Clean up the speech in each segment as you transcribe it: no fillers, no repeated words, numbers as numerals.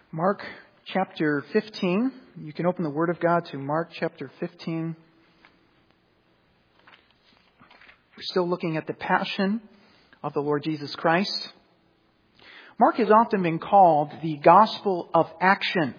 Mark chapter 15. You can open the Word of God to Mark chapter 15. We're still looking at the passion of the Lord Jesus Christ. Mark has often been called the gospel of action.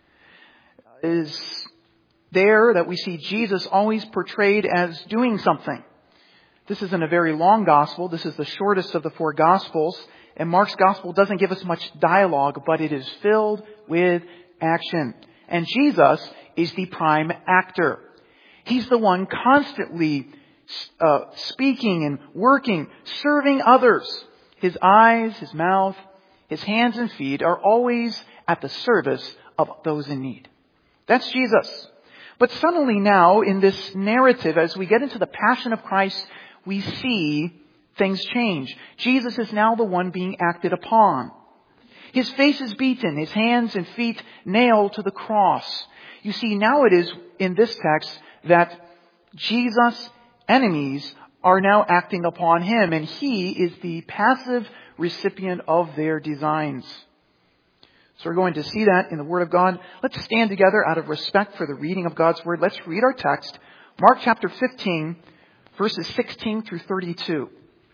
It is there that we see Jesus always portrayed as doing something. This isn't a very long gospel. This is the shortest of the four gospels. And Mark's gospel doesn't give us much dialogue, but it is filled with action. And Jesus is the prime actor. He's the one constantly speaking and working, serving others. His eyes, his mouth, his hands and feet are always at the service of those in need. That's Jesus. But suddenly now, in this narrative, as we get into the passion of Christ, we see things change. Jesus is now the one being acted upon. His face is beaten, his hands and feet nailed to the cross. You see, now it is in this text that Jesus' enemies are now acting upon him, and he is the passive recipient of their designs. So we're going to see that in the Word of God. Let's stand together out of respect for the reading of God's Word. Let's read our text, Mark chapter 15, verses 16 through 32.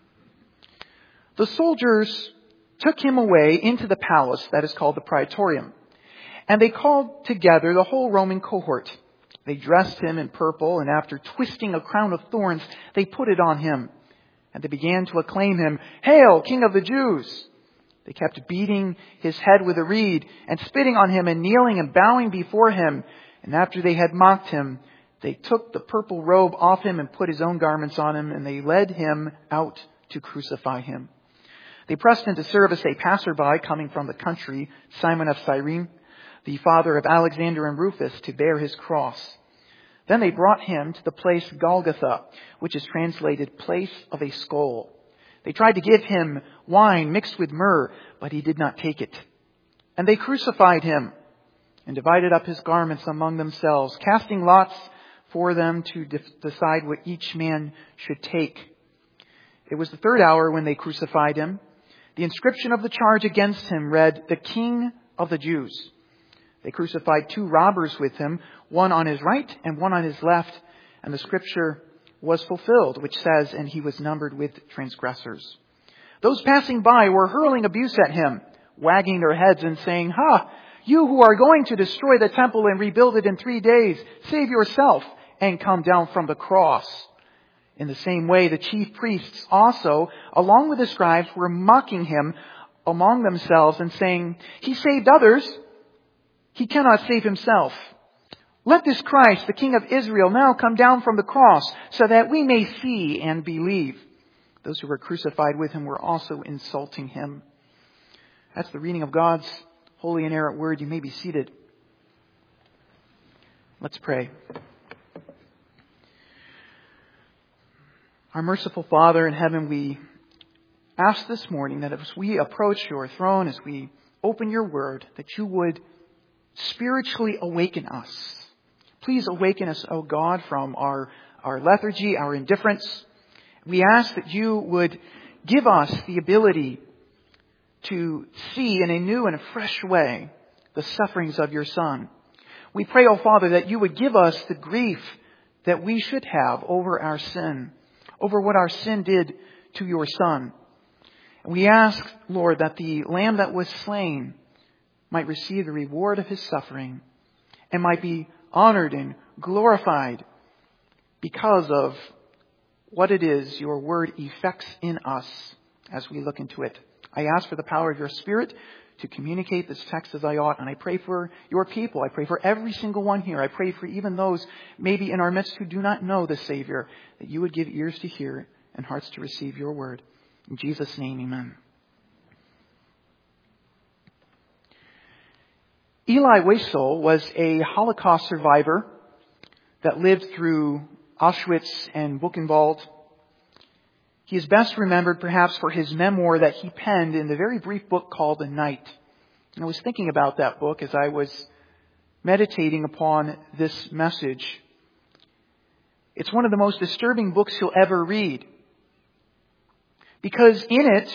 The soldiers took him away into the palace that is called the Praetorium, and they called together the whole Roman cohort. They dressed him in purple, and after twisting a crown of thorns, they put it on him. And they began to acclaim him, "Hail, King of the Jews!" They kept beating his head with a reed, and spitting on him, and kneeling and bowing before him. And after they had mocked him, they took the purple robe off him and put his own garments on him, and they led him out to crucify him. They pressed into service a passerby coming from the country, Simon of Cyrene, the father of Alexander and Rufus, to bear his cross. Then they brought him to the place Golgotha, which is translated place of a skull. They tried to give him wine mixed with myrrh, but he did not take it. And they crucified him and divided up his garments among themselves, casting lots for them to decide what each man should take. It was the third hour when they crucified him. The inscription of the charge against him read, "The King of the Jews." They crucified two robbers with him, one on his right and one on his left. And the scripture was fulfilled, which says, "And he was numbered with transgressors." Those passing by were hurling abuse at him, wagging their heads and saying, "Ha! You who are going to destroy the temple and rebuild it in 3 days, save yourself and come down from the cross." In the same way, the chief priests also, along with the scribes, were mocking him among themselves and saying, "He saved others. He cannot save himself. Let this Christ, the King of Israel, now come down from the cross so that we may see and believe." Those who were crucified with him were also insulting him. That's the reading of God's holy and inerrant word. You may be seated. Let's pray. Our merciful Father in heaven, we ask this morning that as we approach your throne, as we open your word, that you would spiritually awaken us. Please awaken us, O God, from our lethargy, our indifference. We ask that you would give us the ability to see in a new and a fresh way the sufferings of your Son. We pray, O Father, that you would give us the grief that we should have over our sin, over what our sin did to your Son. And we ask, Lord, that the Lamb that was slain might receive the reward of his suffering and might be honored and glorified because of what it is your word effects in us as we look into it. I ask for the power of your Spirit to communicate this text as I ought, and I pray for your people. I pray for every single one here. I pray for even those maybe in our midst who do not know the Savior, that you would give ears to hear and hearts to receive your word. In Jesus' name, amen. Elie Wiesel was a Holocaust survivor that lived through Auschwitz and Buchenwald. He is best remembered perhaps for his memoir that he penned in the very brief book called The Night. And I was thinking about that book as I was meditating upon this message. It's one of the most disturbing books you'll ever read, because in it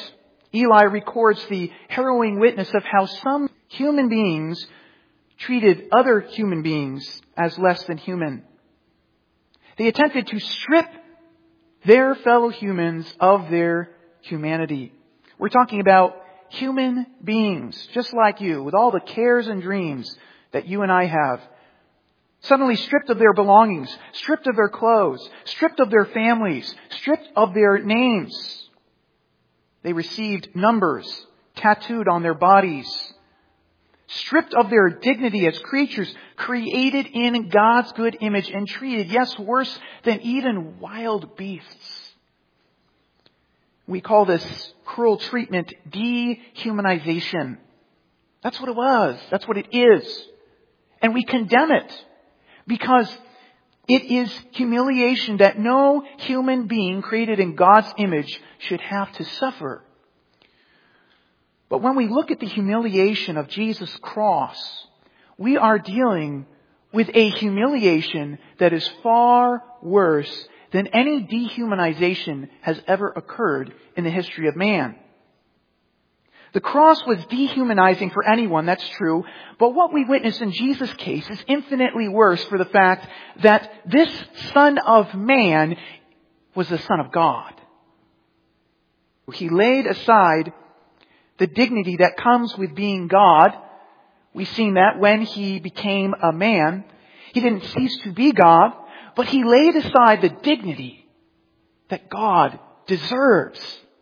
Eli records the harrowing witness of how some human beings treated other human beings as less than human. They attempted to strip their fellow humans of their humanity. We're talking about human beings, just like you, with all the cares and dreams that you and I have. Suddenly stripped of their belongings, stripped of their clothes, stripped of their families, stripped of their names. They received numbers tattooed on their bodies. Stripped of their dignity as creatures created in God's good image and treated, yes, worse than even wild beasts. We call this cruel treatment dehumanization. That's what it was. That's what it is. And we condemn it because it is humiliation that no human being created in God's image should have to suffer. But when we look at the humiliation of Jesus' cross, we are dealing with a humiliation that is far worse than any dehumanization has ever occurred in the history of man. The cross was dehumanizing for anyone, that's true. But what we witness in Jesus' case is infinitely worse for the fact that this Son of Man was the Son of God. He laid aside the dignity that comes with being God. We've seen that when He became a man. He didn't cease to be God, but He laid aside the dignity that God deserves.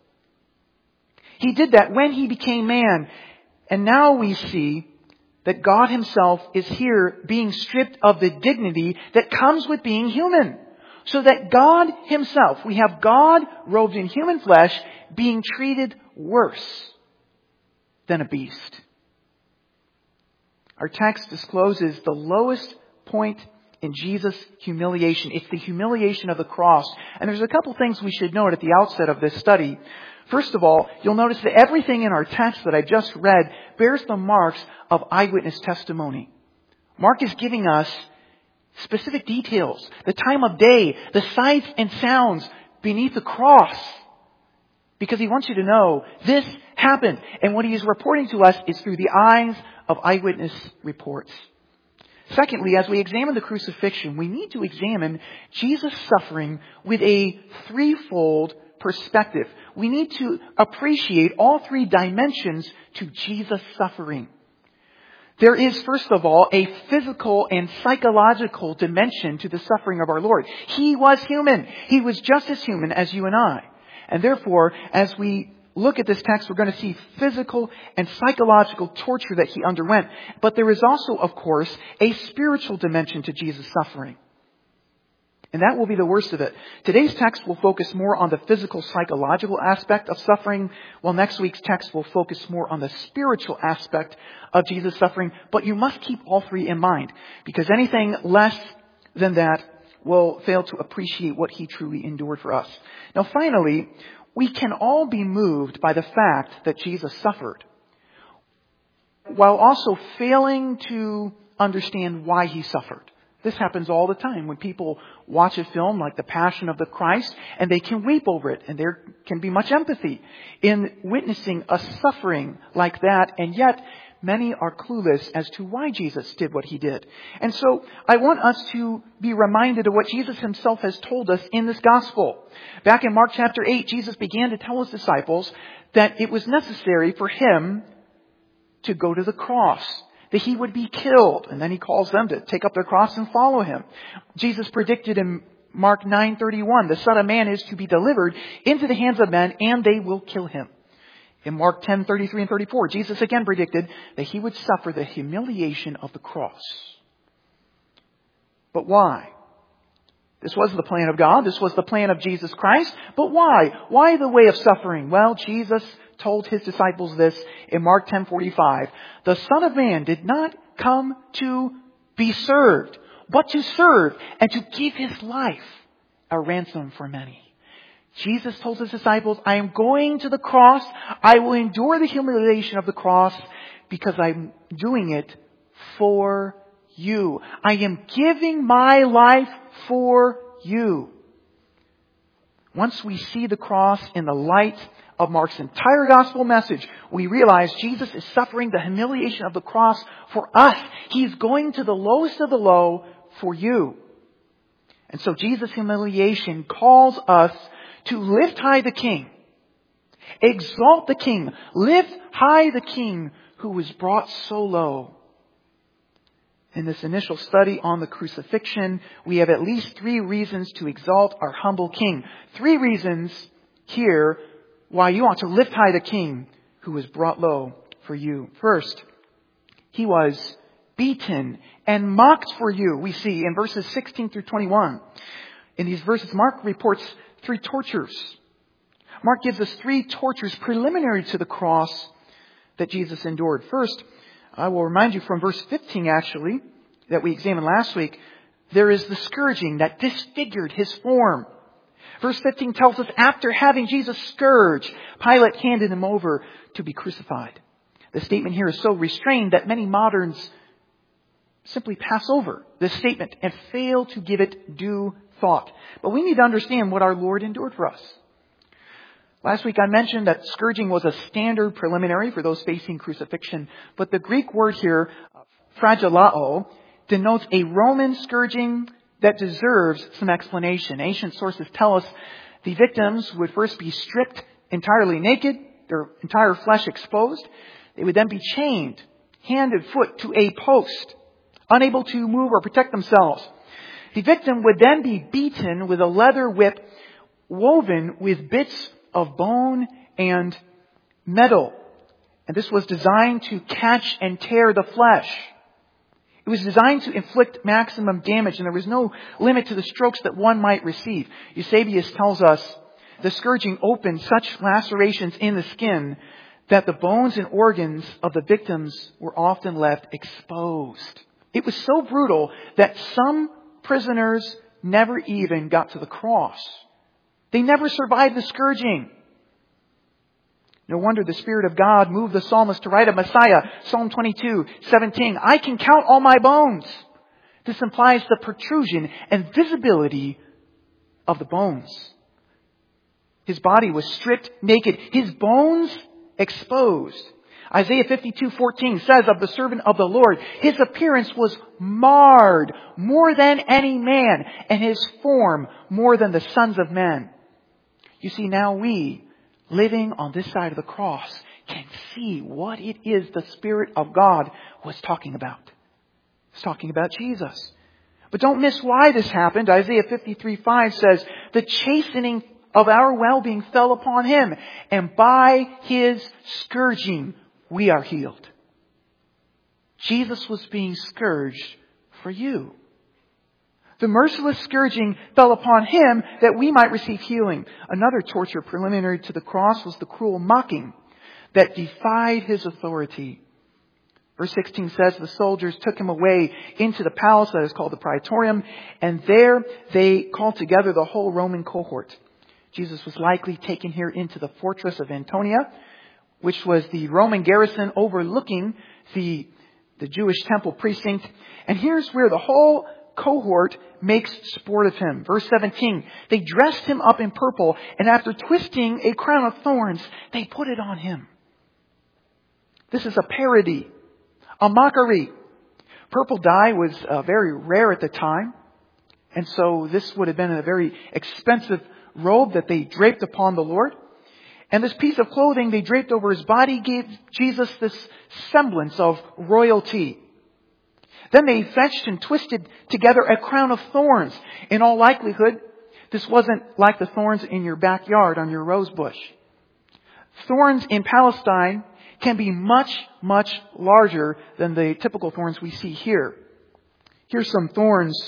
He did that when He became man. And now we see that God Himself is here being stripped of the dignity that comes with being human. So that God Himself, we have God robed in human flesh, being treated worse than a beast. Our text discloses the lowest point in Jesus' humiliation. It's the humiliation of the cross. And there's a couple things we should note at the outset of this study. First of all, you'll notice that everything in our text that I just read bears the marks of eyewitness testimony. Mark is giving us specific details, the time of day, the sights and sounds beneath the cross. Because he wants you to know this happened. And what he is reporting to us is through the eyes of eyewitness reports. Secondly, as we examine the crucifixion, we need to examine Jesus' suffering with a threefold perspective. We need to appreciate all three dimensions to Jesus' suffering. There is, first of all, a physical and psychological dimension to the suffering of our Lord. He was human. He was just as human as you and I. And therefore, as we look at this text, we're going to see physical and psychological torture that He underwent. But there is also, of course, a spiritual dimension to Jesus' suffering. And that will be the worst of it. Today's text will focus more on the physical, psychological aspect of suffering, while next week's text will focus more on the spiritual aspect of Jesus' suffering. But you must keep all three in mind, because anything less than that will fail to appreciate what He truly endured for us. Now finally, we can all be moved by the fact that Jesus suffered, while also failing to understand why He suffered. This happens all the time when people watch a film like The Passion of the Christ, and they can weep over it, and there can be much empathy in witnessing a suffering like that, and yet many are clueless as to why Jesus did what He did. And so I want us to be reminded of what Jesus Himself has told us in this gospel. Back in Mark chapter 8, Jesus began to tell His disciples that it was necessary for Him to go to the cross, that He would be killed. And then He calls them to take up their cross and follow Him. Jesus predicted in Mark 9:31, the Son of Man is to be delivered into the hands of men, and they will kill Him. In Mark 10:33 and 34, Jesus again predicted that He would suffer the humiliation of the cross. But why? This wasn't the plan of God. This was the plan of Jesus Christ. But why? Why the way of suffering? Well, Jesus told His disciples this in Mark 10:45. The Son of Man did not come to be served, but to serve and to give His life a ransom for many. Jesus told His disciples, I am going to the cross. I will endure the humiliation of the cross because I'm doing it for you. I am giving my life for you. Once we see the cross in the light of Mark's entire gospel message, we realize Jesus is suffering the humiliation of the cross for us. He's going to the lowest of the low for you. And so Jesus' humiliation calls us to lift high the King. Exalt the King. Lift high the King who was brought so low. In this initial study on the crucifixion, we have at least 3 reasons to exalt our humble King. 3 reasons here why you ought to lift high the King who was brought low for you. First, He was beaten and mocked for you, we see in verses 16 through 21. In these verses, Mark reports 3 tortures. Mark gives us 3 tortures preliminary to the cross that Jesus endured. First, I will remind you from verse 15, actually, that we examined last week, there is the scourging that disfigured His form. Verse 15 tells us, after having Jesus scourged, Pilate handed Him over to be crucified. The statement here is so restrained that many moderns simply pass over this statement and fail to give it due thought. But we need to understand what our Lord endured for us. Last week I mentioned that scourging was a standard preliminary for those facing crucifixion. But the Greek word here, flagellao, denotes a Roman scourging that deserves some explanation. Ancient sources tell us the victims would first be stripped entirely naked, their entire flesh exposed. They would then be chained, hand and foot, to a post, unable to move or protect themselves. The victim would then be beaten with a leather whip woven with bits of bone and metal. And this was designed to catch and tear the flesh. It was designed to inflict maximum damage, and there was no limit to the strokes that one might receive. Eusebius tells us the scourging opened such lacerations in the skin that the bones and organs of the victims were often left exposed. It was so brutal that some prisoners never even got to the cross. They never survived the scourging. No wonder the Spirit of God moved the psalmist to write of Messiah, Psalm 22:17. I can count all my bones. This implies the protrusion and visibility of the bones. His body was stripped naked, His bones exposed. Isaiah 52:14 says of the servant of the Lord, His appearance was marred more than any man, and His form more than the sons of men. You see, now we, living on this side of the cross, can see what it is the Spirit of God was talking about. It's talking about Jesus. But don't miss why this happened. Isaiah 53:5 says, the chastening of our well-being fell upon Him, and by His scourging we are healed. Jesus was being scourged for you. The merciless scourging fell upon Him that we might receive healing. Another torture preliminary to the cross was the cruel mocking that defied His authority. Verse 16 says the soldiers took Him away into the palace that is called the Praetorium, and there they called together the whole Roman cohort. Jesus was likely taken here into the fortress of Antonia, which was the Roman garrison overlooking the Jewish temple precinct. And here's where the whole cohort makes sport of Him. Verse 17, they dressed Him up in purple, and after twisting a crown of thorns, they put it on Him. This is a parody, a mockery. Purple dye was very rare at the time, and so this would have been a very expensive robe that they draped upon the Lord. And this piece of clothing they draped over His body gave Jesus this semblance of royalty. Then they fetched and twisted together a crown of thorns. In all likelihood, this wasn't like the thorns in your backyard on your rose bush. Thorns in Palestine can be much, much larger than the typical thorns we see here. Here's some thorns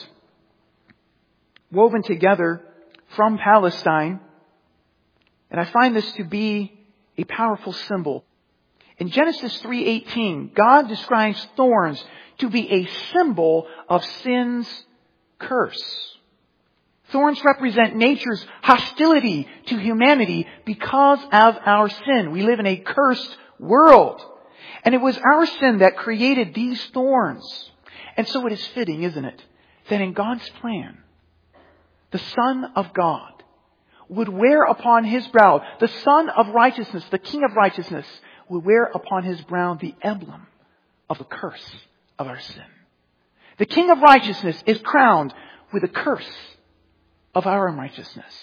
woven together from Palestine. And I find this to be a powerful symbol. In Genesis 3:18, God describes thorns to be a symbol of sin's curse. Thorns represent nature's hostility to humanity because of our sin. We live in a cursed world. And it was our sin that created these thorns. And so it is fitting, isn't it, that in God's plan, the Son of God would wear upon his brow, the Son of Righteousness, the King of Righteousness, would wear upon his brow the emblem of the curse of our sin. The King of Righteousness is crowned with the curse of our unrighteousness.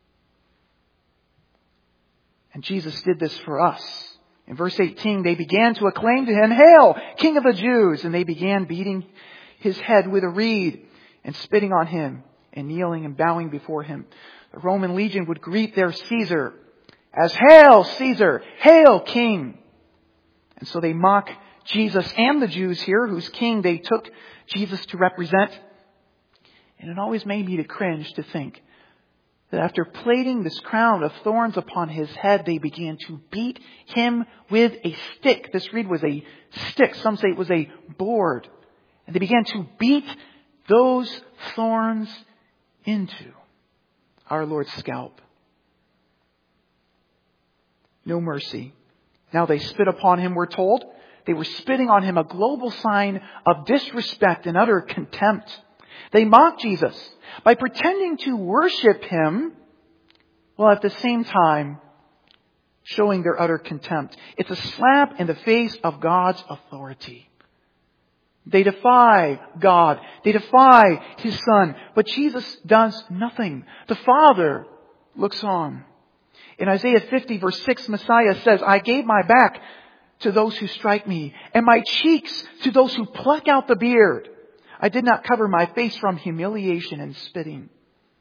And Jesus did this for us. In verse 18, they began to acclaim to him, "Hail, King of the Jews!" And they began beating his head with a reed and spitting on him and kneeling and bowing before him. The Roman legion would greet their Caesar as, "Hail, Caesar! Hail, King!" And so they mock Jesus and the Jews here, whose king they took Jesus to represent. And it always made me to cringe to think that after plaiting this crown of thorns upon his head, they began to beat him with a stick. This reed was a stick. Some say it was a board. And they began to beat those thorns into our Lord's scalp. No mercy. Now they spit upon him, we're told. They were spitting on him, a global sign of disrespect and utter contempt. They mocked Jesus by pretending to worship him, while at the same time showing their utter contempt. It's a slap in the face of God's authority. They defy God. They defy his Son. But Jesus does nothing. The Father looks on. In Isaiah 50 verse 6, Messiah says, "I gave my back to those who strike me, and my cheeks to those who pluck out the beard. I did not cover my face from humiliation and spitting."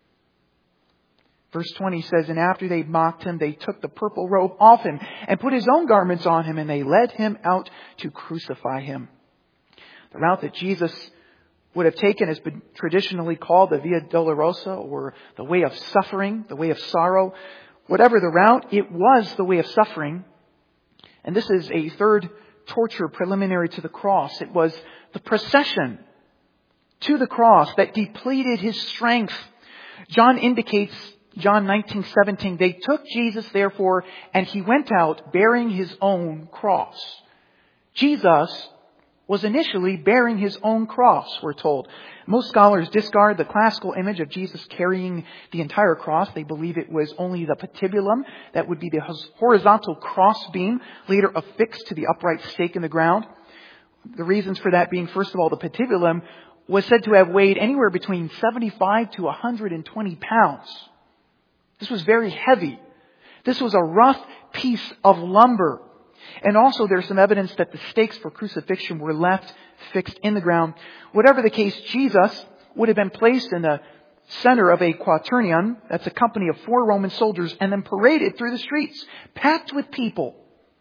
Verse 20 says, "And after they mocked him, they took the purple robe off him and put his own garments on him, and they led him out to crucify him." The route that Jesus would have taken has been traditionally called the Via Dolorosa, or the way of suffering, the way of sorrow. Whatever the route, it was the way of suffering. And this is a third torture preliminary to the cross. It was the procession to the cross that depleted his strength. John indicates, John 19:17, "They took Jesus therefore, and he went out bearing his own cross." Jesus was initially bearing his own cross, we're told. Most scholars discard the classical image of Jesus carrying the entire cross. They believe it was only the patibulum, that would be the horizontal cross beam, later affixed to the upright stake in the ground. The reasons for that being, first of all, the patibulum was said to have weighed anywhere between 75 to 120 pounds. This was very heavy. This was a rough piece of lumber. And also there's some evidence that the stakes for crucifixion were left fixed in the ground. Whatever the case, Jesus would have been placed in the center of a quaternion, that's a company of 4 Roman soldiers, and then paraded through the streets, packed with people.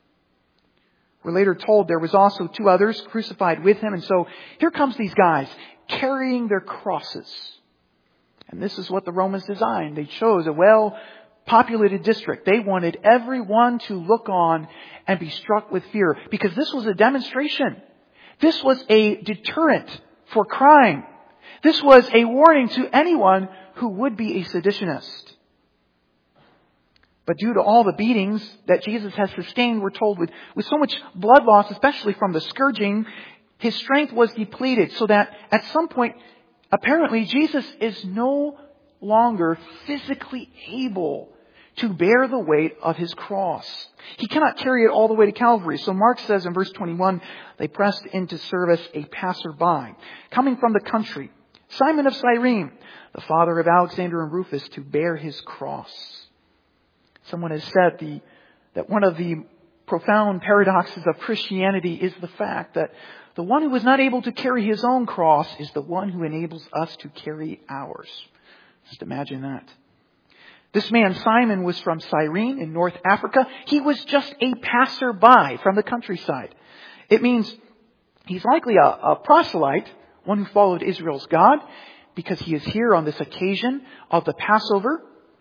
We're later told there was also 2 others crucified with him. And so here comes these guys carrying their crosses. And this is what the Romans designed. They chose a well-populated district. They wanted everyone to look on and be struck with fear, because this was a demonstration. This was a deterrent for crime. This was a warning to anyone who would be a seditionist. But due to all the beatings that Jesus has sustained, we're told, with so much blood loss, especially from the scourging, his strength was depleted, so that at some point, apparently, Jesus is no longer physically able to bear the weight of his cross. He cannot carry it all the way to Calvary. So Mark says in verse 21, "They pressed into service a passerby, coming from the country, Simon of Cyrene, the father of Alexander and Rufus, to bear his cross." Someone has said that one of the profound paradoxes of Christianity is the fact that the one who was not able to carry his own cross is the one who enables us to carry ours. Just imagine that. This man, Simon, was from Cyrene in North Africa. He was just a passerby from the countryside. It means he's likely a proselyte, one who followed Israel's God, because he is here on this occasion of the Passover.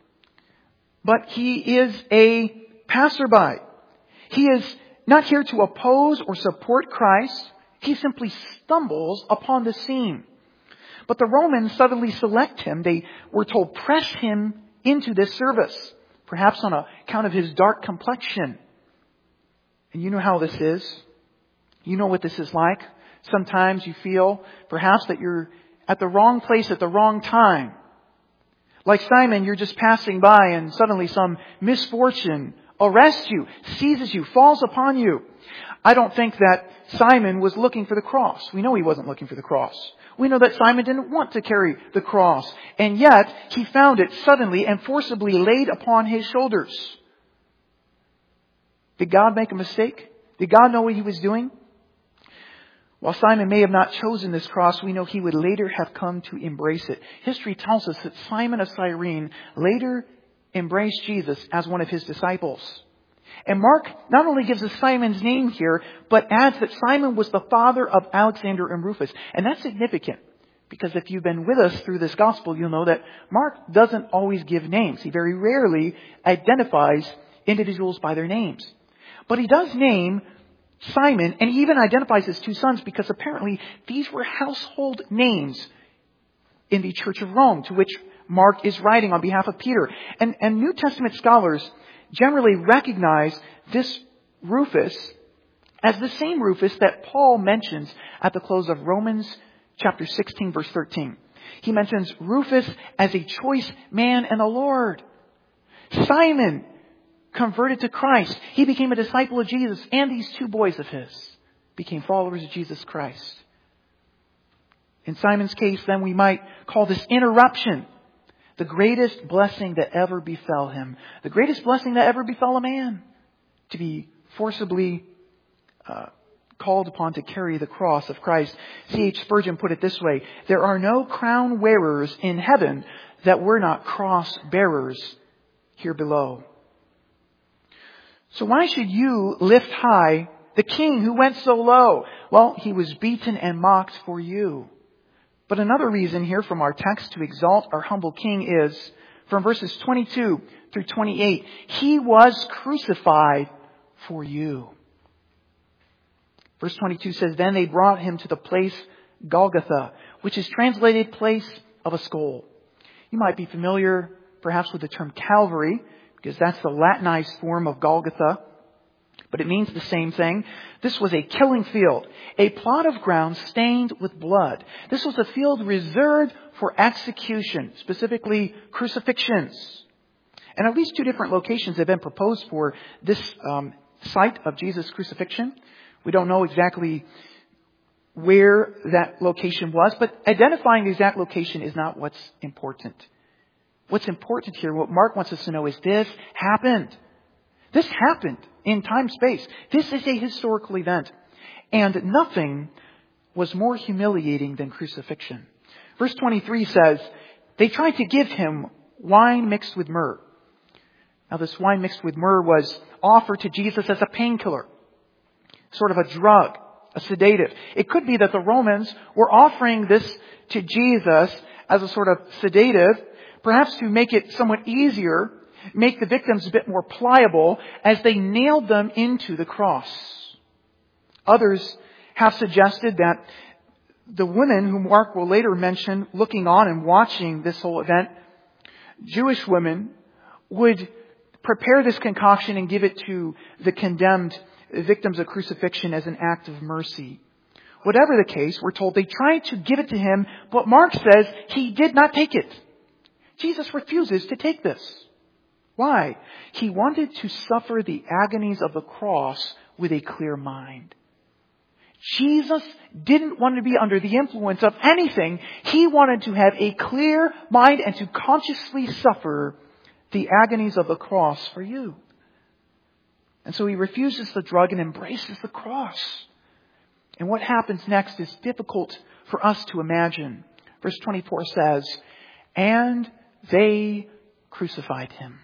But he is a passerby. He is not here to oppose or support Christ. He simply stumbles upon the scene. But the Romans suddenly select him. They were told, press him into this service, perhaps on account of his dark complexion. And you know how this is. You know what this is like. Sometimes you feel perhaps that you're at the wrong place at the wrong time. Like Simon, you're just passing by and suddenly some misfortune arrests you, seizes you, falls upon you. I don't think that Simon was looking for the cross. We know he wasn't looking for the cross. We know that Simon didn't want to carry the cross. And yet, he found it suddenly and forcibly laid upon his shoulders. Did God make a mistake? Did God know what he was doing? While Simon may have not chosen this cross, we know he would later have come to embrace it. History tells us that Simon of Cyrene later embraced Jesus as one of his disciples. And Mark not only gives us Simon's name here, but adds that Simon was the father of Alexander and Rufus. And that's significant, because if you've been with us through this gospel, you'll know that Mark doesn't always give names. He very rarely identifies individuals by their names. But he does name Simon, and he even identifies his two sons, because apparently these were household names in the Church of Rome, to which Mark is writing on behalf of Peter. And New Testament scholars generally recognize this Rufus as the same Rufus that Paul mentions at the close of Romans chapter 16, verse 13. He mentions Rufus as a choice man in the Lord. Simon converted to Christ. He became a disciple of Jesus, and these two boys of his became followers of Jesus Christ. In Simon's case, then, we might call this interruption the greatest blessing that ever befell him. The greatest blessing that ever befell a man. To be forcibly called upon to carry the cross of Christ. C.H. Spurgeon put it this way: there are no crown wearers in heaven that were not cross bearers here below. So why should you lift high the King who went so low? Well, he was beaten and mocked for you. But another reason here from our text to exalt our humble King is from verses 22 through 28. He was crucified for you. Verse 22 says, then they brought him to the place Golgotha, which is translated place of a skull. You might be familiar perhaps with the term Calvary, because that's the Latinized form of Golgotha. But it means the same thing. This was a killing field, a plot of ground stained with blood. This was a field reserved for execution, specifically crucifixions. And at least two different locations have been proposed for this site of Jesus' crucifixion. We don't know exactly where that location was, but identifying the exact location is not what's important. What's important here, what Mark wants us to know, is this happened. This happened in time space. This is a historical event. And nothing was more humiliating than crucifixion. Verse 23 says, they tried to give him wine mixed with myrrh. Now this wine mixed with myrrh was offered to Jesus as a painkiller, sort of a drug, a sedative. It could be that the Romans were offering this to Jesus as a sort of sedative, perhaps to make it somewhat easier, make the victims a bit more pliable as they nailed them into the cross. Others have suggested that the women, whom Mark will later mention, looking on and watching this whole event, Jewish women, would prepare this concoction and give it to the condemned victims of crucifixion as an act of mercy. Whatever the case, we're told they tried to give it to him, but Mark says he did not take it. Jesus refuses to take this. Why? He wanted to suffer the agonies of the cross with a clear mind. Jesus didn't want to be under the influence of anything. He wanted to have a clear mind and to consciously suffer the agonies of the cross for you. And so he refuses the drug and embraces the cross. And what happens next is difficult for us to imagine. Verse 24 says, and they crucified him.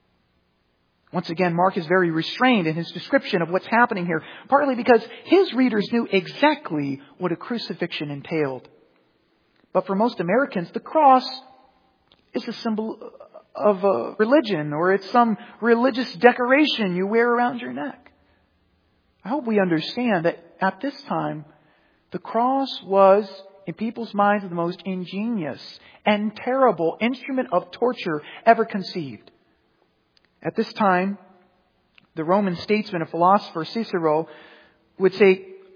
Once again, Mark is very restrained in his description of what's happening here, partly because his readers knew exactly what a crucifixion entailed. But for most Americans, the cross is a symbol of a religion, or it's some religious decoration you wear around your neck. I hope we understand that at this time, the cross was, in people's minds, the most ingenious and terrible instrument of torture ever conceived. At this time, the Roman statesman and philosopher Cicero would say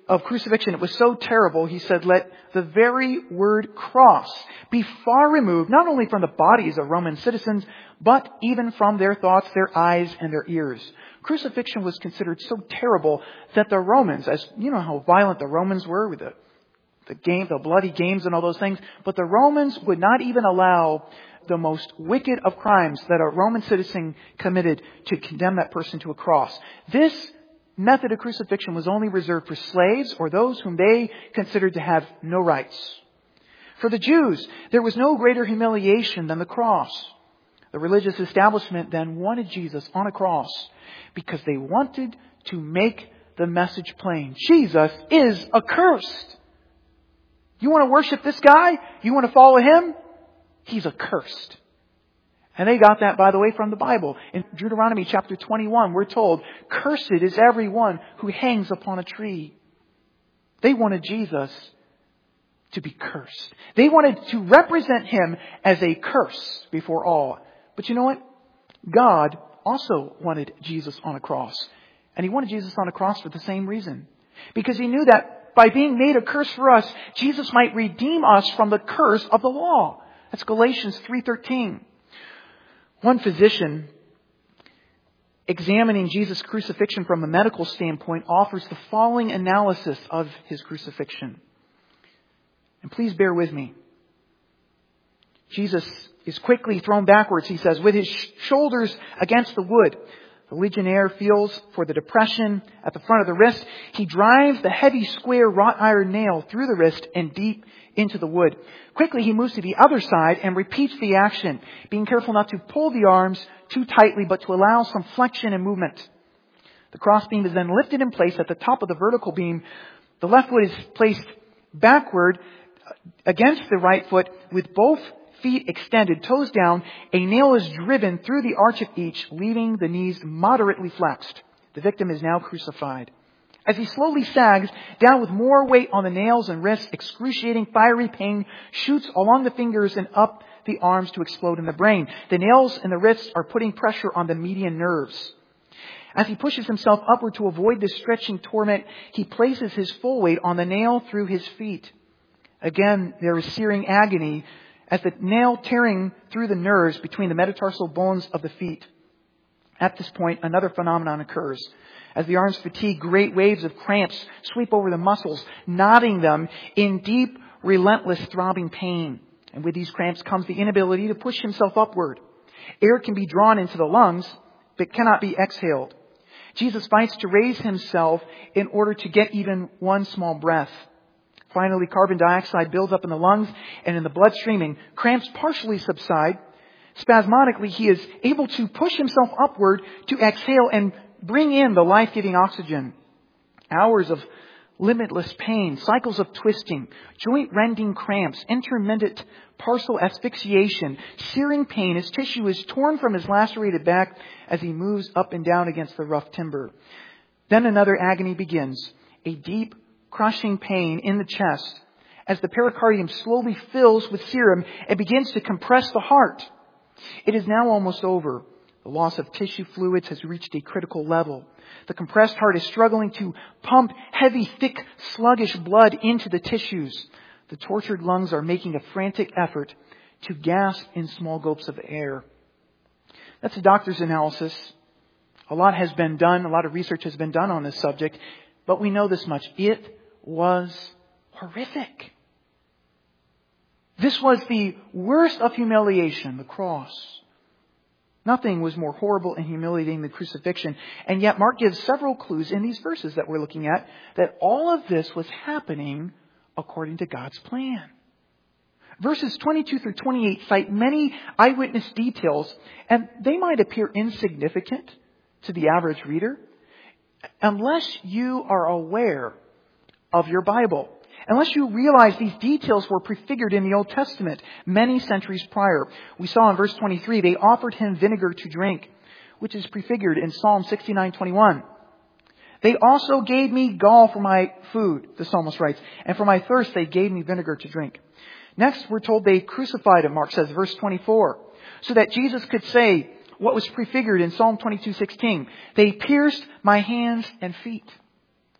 of crucifixion, it was so terrible, he said, let the very word cross be far removed, not only from the bodies of Roman citizens, but even from their thoughts, their eyes, and their ears. Crucifixion was considered so terrible that the Romans, as you know how violent the Romans were with the bloody games and all those things, but the Romans would not even allow the most wicked of crimes that a Roman citizen committed to condemn that person to a cross. This method of crucifixion was only reserved for slaves or those whom they considered to have no rights. For the Jews, there was no greater humiliation than the cross. The religious establishment then wanted Jesus on a cross because they wanted to make the message plain. Jesus is accursed. You want to worship this guy? You want to follow him? He's accursed. And they got that, by the way, from the Bible. In Deuteronomy chapter 21, we're told, cursed is everyone who hangs upon a tree. They wanted Jesus to be cursed. They wanted to represent him as a curse before all. But you know what? God also wanted Jesus on a cross. And he wanted Jesus on a cross for the same reason. Because he knew that by being made a curse for us, Jesus might redeem us from the curse of the law. That's Galatians 3:13. One physician, examining Jesus' crucifixion from a medical standpoint, offers the following analysis of his crucifixion. And please bear with me. Jesus is quickly thrown backwards, he says, with his shoulders against the wood. The legionnaire feels for the depression at the front of the wrist. He drives the heavy square wrought iron nail through the wrist and deep into the wood. Quickly he moves to the other side and repeats the action, being careful not to pull the arms too tightly, but to allow some flexion and movement. The crossbeam is then lifted in place at the top of the vertical beam. The left foot is placed backward against the right foot with both feet extended, toes down. A nail is driven through the arch of each, leaving the knees moderately flexed. The victim is now crucified. As he slowly sags down with more weight on the nails and wrists, excruciating fiery pain shoots along the fingers and up the arms to explode in the brain. The nails and the wrists are putting pressure on the median nerves. As he pushes himself upward to avoid this stretching torment, he places his full weight on the nail through his feet. Again, there is searing agony as the nail tearing through the nerves between the metatarsal bones of the feet. At this point, another phenomenon occurs. As the arms fatigue, great waves of cramps sweep over the muscles, knotting them in deep, relentless, throbbing pain. And with these cramps comes the inability to push himself upward. Air can be drawn into the lungs, but cannot be exhaled. Jesus fights to raise himself in order to get even one small breath. Finally, carbon dioxide builds up in the lungs and in the bloodstream, and cramps partially subside. Spasmodically, he is able to push himself upward to exhale and bring in the life-giving oxygen. Hours of limitless pain, cycles of twisting, joint-rending cramps, intermittent partial asphyxiation, searing pain. His tissue is torn from his lacerated back as he moves up and down against the rough timber. Then another agony begins, a deep, crushing pain in the chest as the pericardium slowly fills with serum and begins to compress the heart. It is now almost over. The loss of tissue fluids has reached a critical level. The compressed heart is struggling to pump heavy, thick, sluggish blood into the tissues. The tortured lungs are making a frantic effort to gasp in small gulps of air. That's a doctor's analysis. A lot has been done. A lot of research has been done on this subject. But we know this much. It was horrific. This was the worst of humiliation, the cross. Nothing was more horrible and humiliating than crucifixion. And yet Mark gives several clues in these verses that we're looking at that all of this was happening according to God's plan. Verses 22 through 28 cite many eyewitness details, and they might appear insignificant to the average reader unless you are aware of your Bible. Unless you realize these details were prefigured in the Old Testament many centuries prior. We saw in verse 23, they offered him vinegar to drink, which is prefigured in Psalm 69:21. They also gave me gall for my food, the psalmist writes, and for my thirst they gave me vinegar to drink. Next, we're told they crucified him, Mark says, verse 24, so that Jesus could say what was prefigured in Psalm 22:16. They pierced my hands and feet.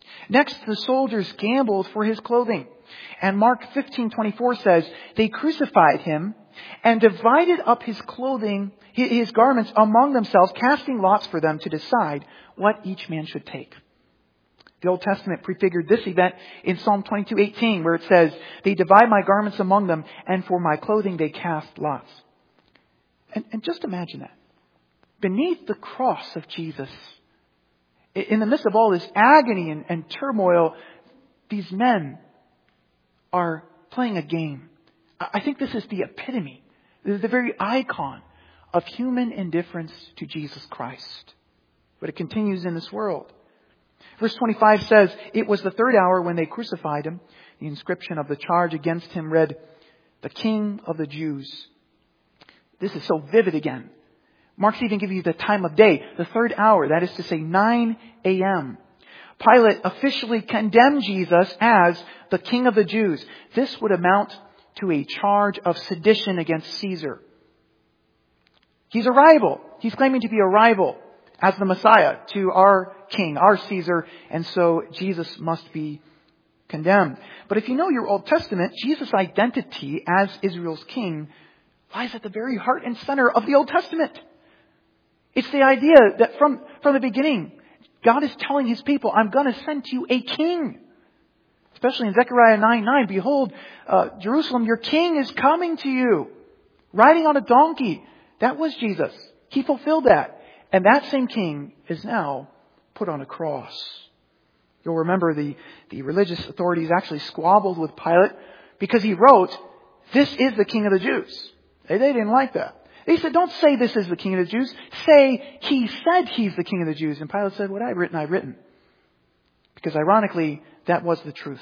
Next, the soldiers gambled for his clothing. And Mark 15:24 says, they crucified him and divided up his clothing, his garments among themselves, casting lots for them to decide what each man should take. The Old Testament prefigured this event in Psalm 22:18, where it says, they divide my garments among them, and for my clothing they cast lots. And just imagine that. Beneath the cross of Jesus, in the midst of all this agony and turmoil, these men are playing a game. I think this is the epitome, the very icon of human indifference to Jesus Christ. But it continues in this world. Verse 25 says, it was the third hour when they crucified him. The inscription of the charge against him read, the King of the Jews. This is so vivid again. Mark's even giving you the time of day, the third hour, that is to say 9 a.m. Pilate officially condemned Jesus as the King of the Jews. This would amount to a charge of sedition against Caesar. He's a rival. He's claiming to be a rival as the Messiah to our king, our Caesar, and so Jesus must be condemned. But if you know your Old Testament, Jesus' identity as Israel's king lies at the very heart and center of the Old Testament. It's the idea that from the beginning, God is telling his people, I'm going to send to you a king. Especially in Zechariah 9:9, behold, Jerusalem, your king is coming to you, riding on a donkey. That was Jesus. He fulfilled that. And that same king is now put on a cross. You'll remember the religious authorities actually squabbled with Pilate because he wrote, this is the King of the Jews. They didn't like that. They said, don't say this is the King of the Jews. Say, he said he's the King of the Jews. And Pilate said, what I've written. Because ironically, that was the truth.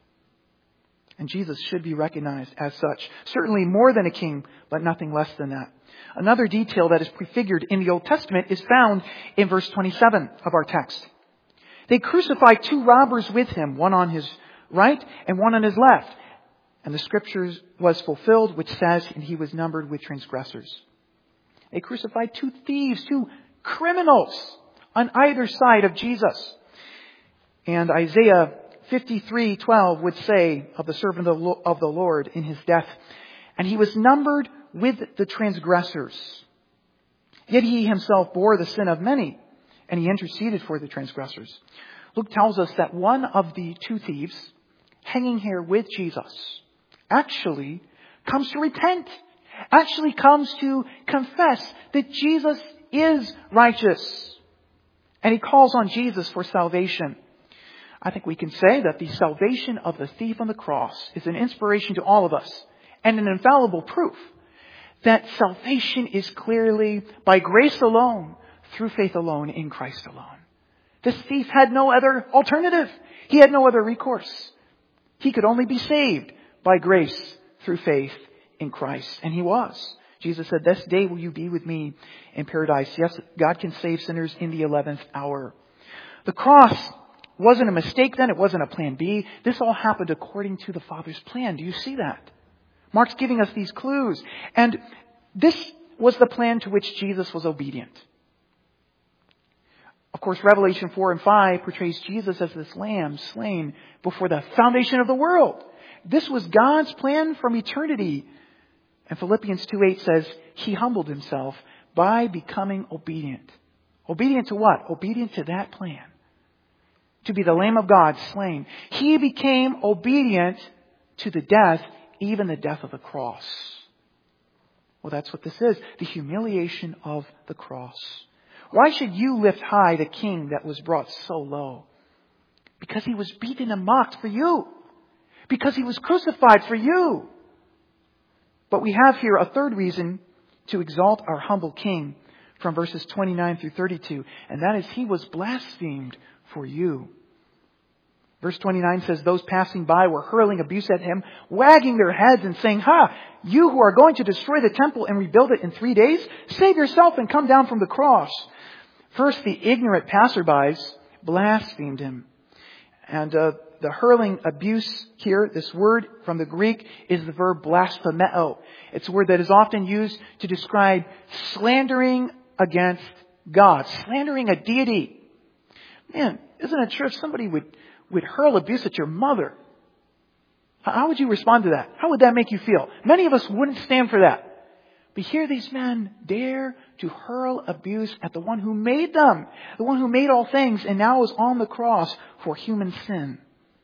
And Jesus should be recognized as such. Certainly more than a king, but nothing less than that. Another detail that is prefigured in the Old Testament is found in verse 27 of our text. They crucified 2 robbers with him, one on his right and one on his left. And the scriptures was fulfilled, which says, and he was numbered with transgressors. They crucified 2 thieves, 2 criminals on either side of Jesus. And Isaiah 53:12 would say of the servant of the Lord in his death, and he was numbered with the transgressors. Yet he himself bore the sin of many, and he interceded for the transgressors. Luke tells us that one of the 2 thieves hanging here with Jesus actually comes to repent, actually comes to confess that Jesus is righteous. And he calls on Jesus for salvation. I think we can say that the salvation of the thief on the cross is an inspiration to all of us and an infallible proof that salvation is clearly by grace alone, through faith alone, in Christ alone. This thief had no other alternative. He had no other recourse. He could only be saved by grace through faith in Christ. And he was. Jesus said, this day will you be with me in paradise. Yes, God can save sinners in the 11th hour. The cross wasn't a mistake then. It wasn't a plan B. This all happened according to the Father's plan. Do you see that? Mark's giving us these clues. And this was the plan to which Jesus was obedient. Of course, Revelation 4 and 5 portrays Jesus as this lamb slain before the foundation of the world. This was God's plan from eternity. And Philippians 2:8 says, he humbled himself by becoming obedient. Obedient to what? Obedient to that plan. To be the Lamb of God slain. He became obedient to the death, even the death of the cross. Well, that's what this is. The humiliation of the cross. Why should you lift high the King that was brought so low? Because he was beaten and mocked for you. Because he was crucified for you. But we have here a third reason to exalt our humble King from verses 29 through 32. And that is, he was blasphemed for you. Verse 29 says, those passing by were hurling abuse at him, wagging their heads and saying, you who are going to destroy the temple and rebuild it in 3 days, save yourself and come down from the cross. First, the ignorant passerbys blasphemed him. And the hurling abuse here, this word from the Greek, is the verb blasphemeo. It's a word that is often used to describe slandering against God, slandering a deity. Man, isn't it true if somebody would would hurl abuse at your mother, how would you respond to that? How would that make you feel? Many of us wouldn't stand for that. But here these men dare to hurl abuse at the one who made them, the one who made all things, and now is on the cross for human sin.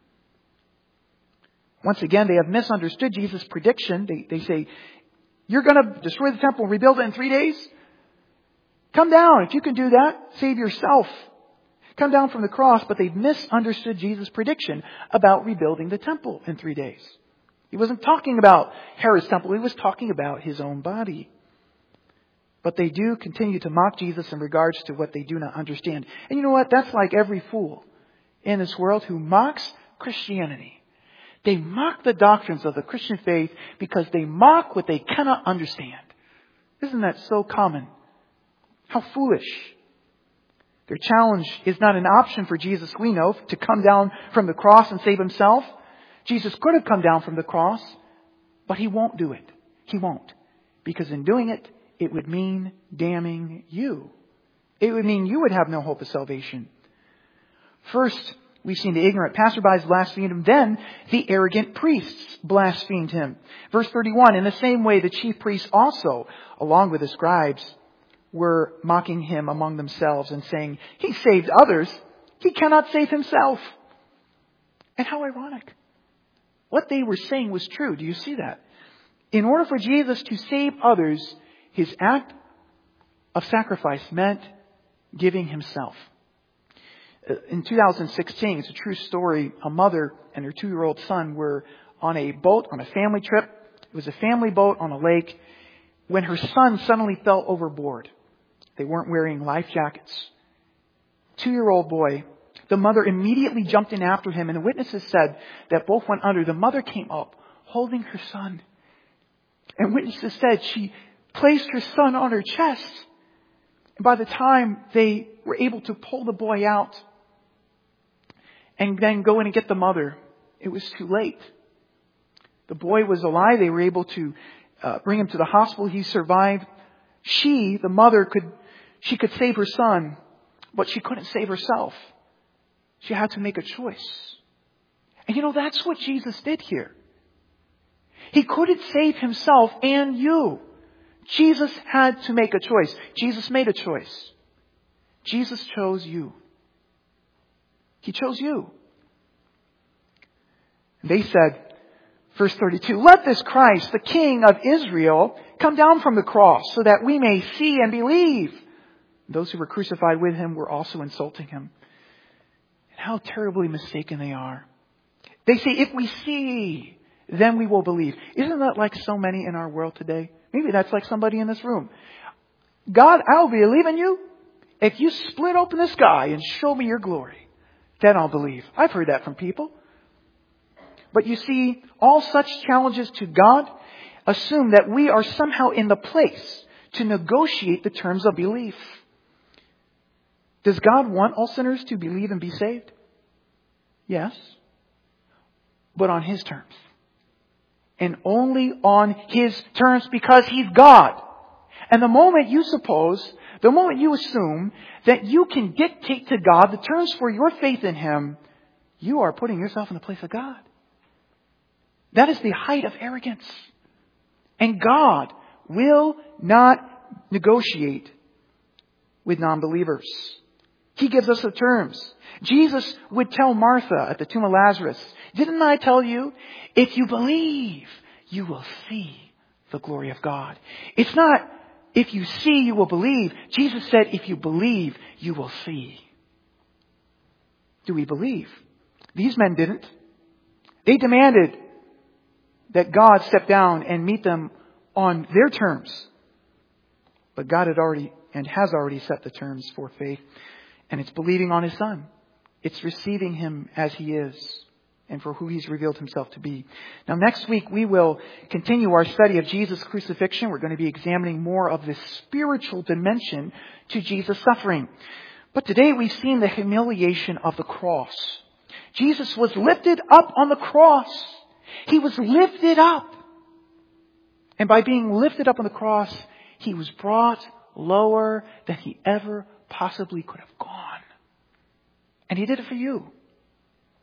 Once again, they have misunderstood Jesus' prediction. They say, you're going to destroy the temple and rebuild it in 3 days? Come down. If you can do that, save yourself. Come down from the cross. But they've misunderstood Jesus' prediction about rebuilding the temple in 3 days. He wasn't talking about Herod's temple. He was talking about his own body. But they do continue to mock Jesus in regards to what they do not understand. And you know what? That's like every fool in this world who mocks Christianity. They mock the doctrines of the Christian faith because they mock what they cannot understand. Isn't that so common? How foolish. Their challenge is not an option for Jesus, we know, to come down from the cross and save himself. Jesus could have come down from the cross, but he won't do it. He won't. Because in doing it, it would mean damning you. It would mean you would have no hope of salvation. First, we've seen the ignorant passerbys blasphemed him. Then the arrogant priests blasphemed him. Verse 31, in the same way the chief priests also, along with the scribes, were mocking him among themselves and saying, he saved others. He cannot save himself. And how ironic. What they were saying was true. Do you see that? In order for Jesus to save others, his act of sacrifice meant giving himself. In 2016, it's a true story, a mother and her 2-year-old son were on a boat, on a family trip. It was a family boat on a lake when her son suddenly fell overboard. They weren't wearing life jackets. 2-year-old boy. The mother immediately jumped in after him, and the witnesses said that both went under. The mother came up holding her son. And witnesses said she placed her son on her chest. And by the time they were able to pull the boy out and then go in and get the mother, it was too late. The boy was alive. They were able to bring him to the hospital. He survived. She, the mother, could save her son, but she couldn't save herself. She had to make a choice. And you know, that's what Jesus did here. He couldn't save himself and you. Jesus had to make a choice. Jesus made a choice. Jesus chose you. He chose you. They said, verse 32, let this Christ, the King of Israel, come down from the cross so that we may see and believe. Those who were crucified with him were also insulting him. And how terribly mistaken they are. They say, if we see, then we will believe. Isn't that like so many in our world today? Maybe that's like somebody in this room. God, I'll believe in you if you split open the sky and show me your glory. Then I'll believe. I've heard that from people. But you see, all such challenges to God assume that we are somehow in the place to negotiate the terms of belief. Does God want all sinners to believe and be saved? Yes. But on his terms. And only on his terms because he's God. And the moment you assume that you can dictate to God the terms for your faith in him, you are putting yourself in the place of God. That is the height of arrogance. And God will not negotiate with non-believers. He gives us the terms. Jesus would tell Martha at the tomb of Lazarus, didn't I tell you, if you believe, you will see the glory of God. It's not, if you see, you will believe. Jesus said, if you believe, you will see. Do we believe? These men didn't. They demanded that God step down and meet them on their terms. But God had already and has already set the terms for faith. And it's believing on his Son. It's receiving him as he is and for who he's revealed himself to be. Now next week we will continue our study of Jesus' crucifixion. We're going to be examining more of the spiritual dimension to Jesus' suffering. But today we've seen the humiliation of the cross. Jesus was lifted up on the cross. He was lifted up. And by being lifted up on the cross, he was brought lower than he ever possibly could have gone. And he did it for you.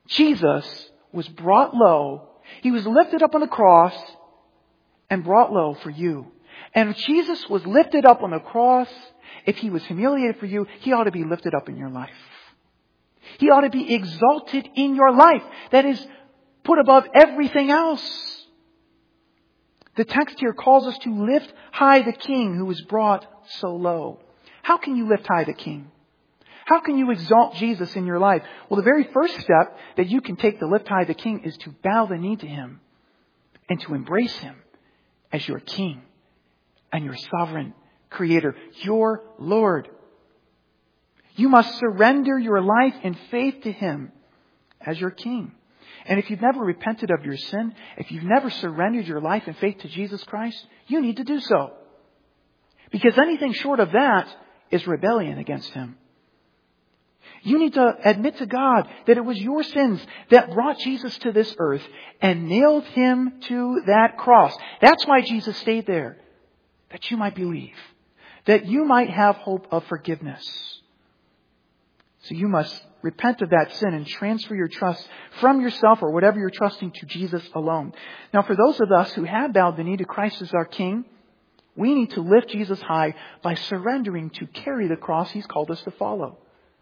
Jesus was brought low. He was lifted up on the cross and brought low for you. And if Jesus was lifted up on the cross, if He was humiliated for you, He ought to be lifted up in your life. He ought to be exalted in your life. That is, put above everything else. The text here calls us to lift high the King who was brought so low. How can you lift high the King? How can you exalt Jesus in your life? Well, the very first step that you can take to lift high the King is to bow the knee to Him and to embrace Him as your King and your sovereign Creator, your Lord. You must surrender your life in faith to Him as your King. And if you've never repented of your sin, if you've never surrendered your life in faith to Jesus Christ, you need to do so. Because anything short of that is rebellion against Him. You need to admit to God that it was your sins that brought Jesus to this earth and nailed Him to that cross. That's why Jesus stayed there. That you might believe. That you might have hope of forgiveness. So you must repent of that sin and transfer your trust from yourself or whatever you're trusting to Jesus alone. Now, for those of us who have bowed the knee to Christ as our King, we need to lift Jesus high by surrendering to carry the cross He's called us to follow.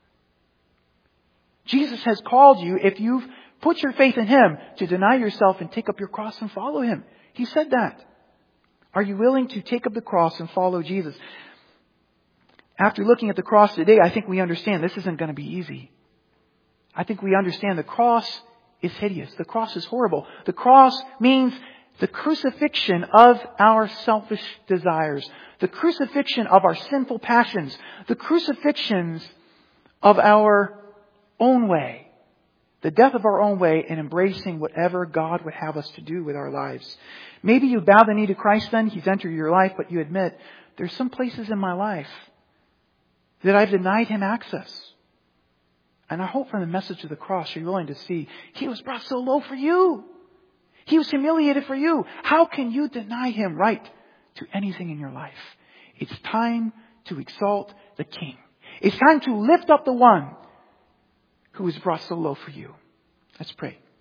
Jesus has called you, if you've put your faith in Him, to deny yourself and take up your cross and follow Him. He said that. Are you willing to take up the cross and follow Jesus? After looking at the cross today, I think we understand this isn't going to be easy. I think we understand the cross is hideous. The cross is horrible. The cross means the crucifixion of our selfish desires. The crucifixion of our sinful passions. The crucifixions of our own way. The death of our own way and embracing whatever God would have us to do with our lives. Maybe you bow the knee to Christ then. He's entered your life, but you admit, there's some places in my life that I've denied Him access. And I hope from the message of the cross you're willing to see He was brought so low for you. He was humiliated for you. How can you deny Him right to anything in your life? It's time to exalt the King. It's time to lift up the one who was brought so low for you. Let's pray.